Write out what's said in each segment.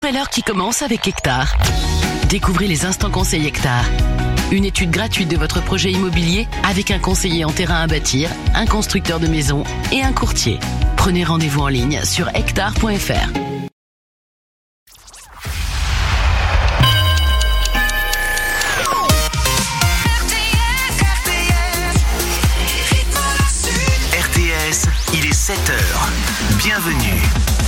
nouvelle heure qui commence avec Hectare. Découvrez les instants conseils Hectare. Une étude gratuite de votre projet immobilier avec un conseiller en terrain à bâtir, un constructeur de maisons et un courtier. Prenez rendez-vous en ligne sur hectare.fr. RTS, il est 7h. Bienvenue.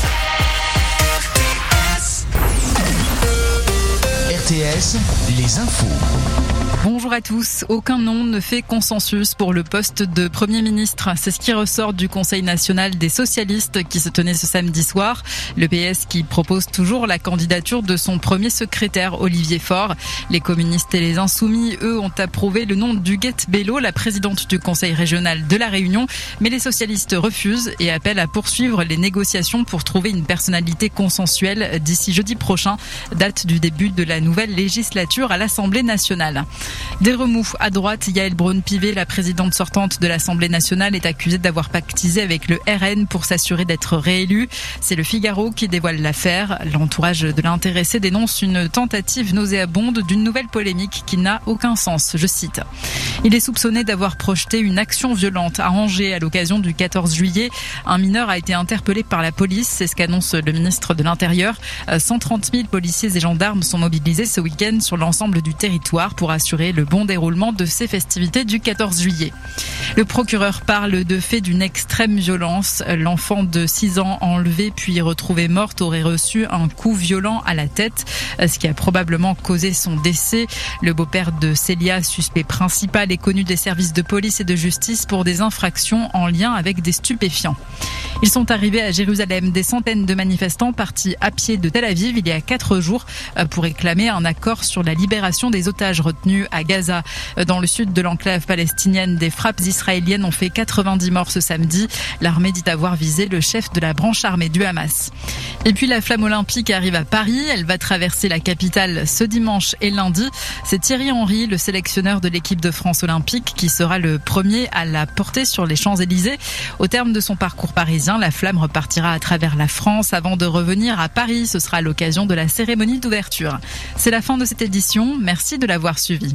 RTS, les infos. Bonjour à tous. Aucun nom ne fait consensus pour le poste de Premier ministre. C'est ce qui ressort du Conseil national des socialistes qui se tenait ce samedi soir. Le PS qui propose toujours la candidature de son premier secrétaire, Olivier Faure. Les communistes et les insoumis, eux, ont approuvé le nom d'Huguette Bello, la présidente du Conseil régional de la Réunion. Mais les socialistes refusent et appellent à poursuivre les négociations pour trouver une personnalité consensuelle d'ici jeudi prochain, date du début de la nouvelle législature à l'Assemblée nationale. Des remous à droite. Yaël Braun-Pivet, la présidente sortante de l'Assemblée nationale, est accusée d'avoir pactisé avec le RN pour s'assurer d'être réélue. C'est le Figaro qui dévoile l'affaire. L'entourage de l'intéressé dénonce une tentative nauséabonde d'une nouvelle polémique qui n'a aucun sens. Je cite. Il est soupçonné d'avoir projeté une action violente à Angers à l'occasion du 14 juillet. Un mineur a été interpellé par la police. C'est ce qu'annonce le ministre de l'Intérieur. 130 000 policiers et gendarmes sont mobilisés ce week-end sur l'ensemble du territoire pour assurer le bon déroulement de ces festivités du 14 juillet. Le procureur parle de faits d'une extrême violence. L'enfant de 6 ans enlevé puis retrouvé morte aurait reçu un coup violent à la tête, ce qui a probablement causé son décès. Le beau-père de Célia, suspect principal, est connu des services de police et de justice pour des infractions en lien avec des stupéfiants. Ils sont arrivés à Jérusalem, des centaines de manifestants partis à pied de Tel Aviv il y a 4 jours pour réclamer un accord sur la libération des otages retenus à Gaza. Dans le sud de l'enclave palestinienne, des frappes israéliennes ont fait 90 morts ce samedi. L'armée dit avoir visé le chef de la branche armée du Hamas. Et puis la flamme olympique arrive à Paris. Elle va traverser la capitale ce dimanche et lundi. C'est Thierry Henry, le sélectionneur de l'équipe de France olympique, qui sera le premier à la porter sur les Champs-Élysées. Au terme de son parcours parisien, la flamme repartira à travers la France avant de revenir à Paris. Ce sera à l'occasion de la cérémonie d'ouverture. C'est la fin de cette édition. Merci de l'avoir suivi.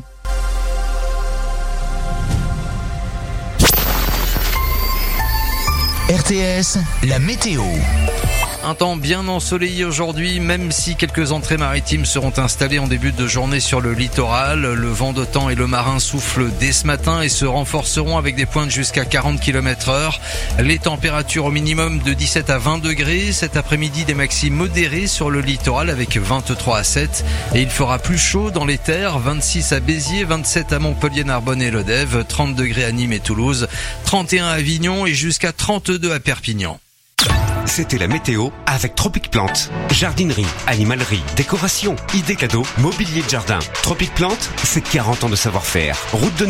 RTS, la météo. Un temps bien ensoleillé aujourd'hui, même si quelques entrées maritimes seront installées en début de journée sur le littoral. Le vent d'OTAN et le marin soufflent dès ce matin et se renforceront avec des pointes jusqu'à 40 km/h. Les températures au minimum de 17 à 20 degrés. Cet après-midi, des maxis modérés sur le littoral avec 23 à 7. Et il fera plus chaud dans les terres, 26 à Béziers, 27 à Montpellier, Narbonne et Lodève, 30 degrés à Nîmes et Toulouse, 31 à Avignon et jusqu'à 32 à Perpignan. C'était la météo avec Tropic Plante. Jardinerie, animalerie, décoration, idées cadeaux, mobilier de jardin. Tropic Plante, c'est 40 ans de savoir-faire. Route de